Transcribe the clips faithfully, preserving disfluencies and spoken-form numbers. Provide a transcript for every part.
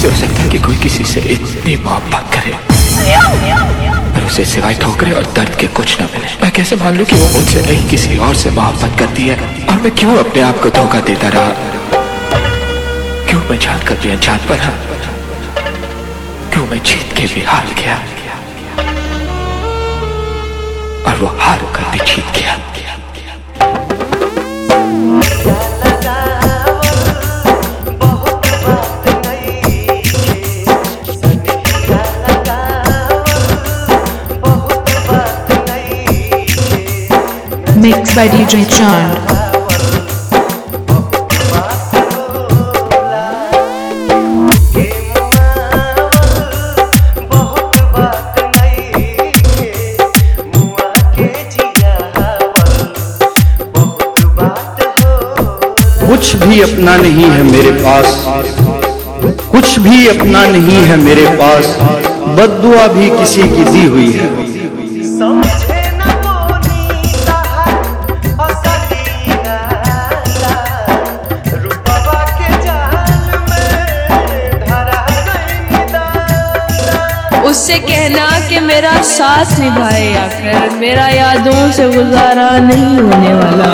कैसे हो सकता है कि कोई किसी से इतनी मोहब्बत करे और उसे सिवाय ठोकरे और दर्द के कुछ न मिले? मैं कैसे मान लूं कि वो मुझसे नहीं किसी और से मोहब्बत करती है, और मैं क्यों अपने आप को धोखा देता रहा? क्यों मैं जान कर भी अनजान बना? क्यों मैं जीत के भी हार गया और वो हार कर भी जीत गया? Mixed by D J Chand. कुछ भी अपना नहीं है मेरे पास, कुछ भी अपना नहीं है मेरे पास, बद्दुआ भी किसी की दी हुई है। उससे कहना कि मेरा साथ निभाए आकर, मेरा यादों से गुजारा नहीं होने वाला।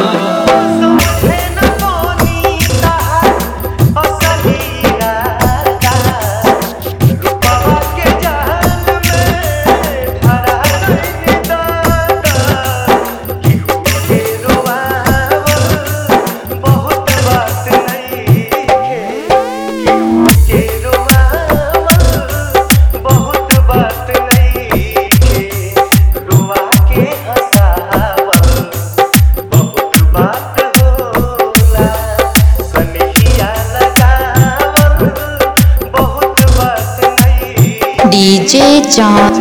D J Chand.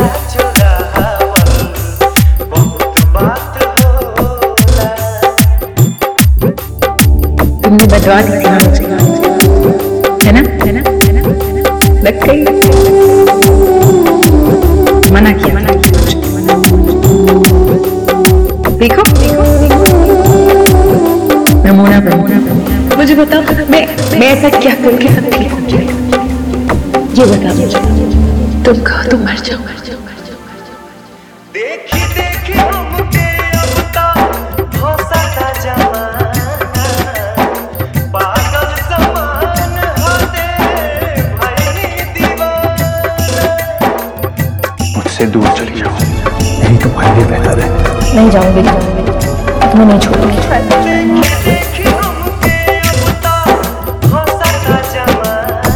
तुमने बदवा दी थी ना मुझे, है ना है ना है ना लग गई, मना किया मना किया देखो देखो नमूना पर मुझे बताओ, मैं मैं ऐसा क्या करूँ कि सब ठीक हो जाए? ये बताओ मुझे, तुम कहो तुम मर जाओ मर जाओ मर जाओ मर जाओ। देखी देखी हमके अब तक भौसा का जमाना, पागल समान होते भइनी दीवाना। मुझसे दूर चली जाओ, यही तुम्हारे लिए बेहतर है। नहीं जाऊंगी तुम्हें नहीं छोड़ूंगी। देखी देखी हमके अब तक भौसा का जमाना,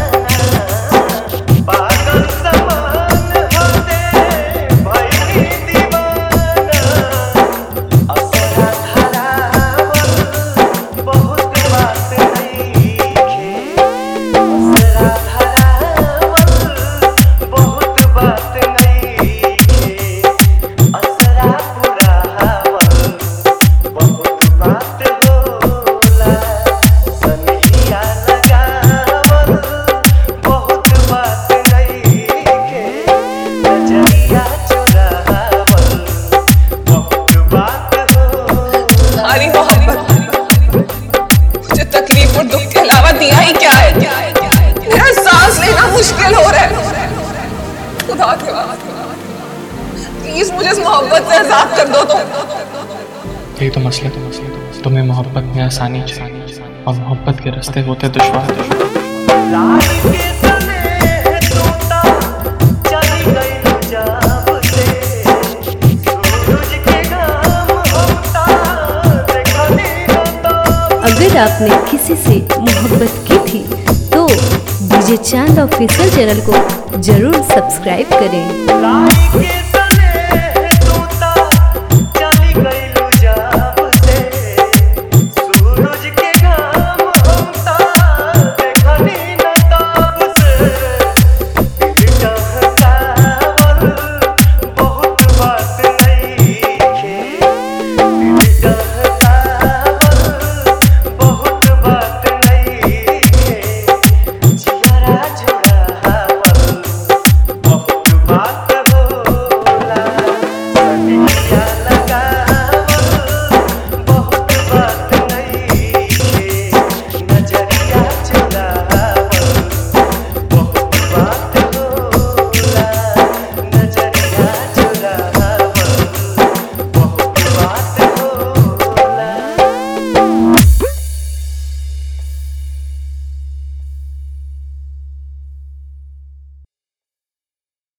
पागल समान होते भइनी दीवाना। असरा धरावल बहुत बात नइखे, असरा धरावल बहुत बात नइखे, असरा पुरावल बहुत बात होला, सनहिया लगावल बहुत बात नइखे, नजरिया चुरावल बहुत बात होला। तुम्हारी मोहब्बत मुझे तकलीफ और दुख के अलावा दिया ही क्या है? मेरा सांस लेना मुश्किल हो रहा है। खुदा के वास्ते प्लीज मुझे इस मोहब्बत से आजाद कर दो। तुम यही तो मसला तो मसला तुम्हें मोहब्बत में आसानी चाहिए और मोहब्बत के रास्ते होते दुश्वार। राही के सने टूटा चली गई जब से, सूरज के घाम होता देखनी होता। अगर आपने किसी से मोहब्बत की थी तो डीजे चांद ऑफिशियल चैनल को जरूर सब्सक्राइब करें। राही के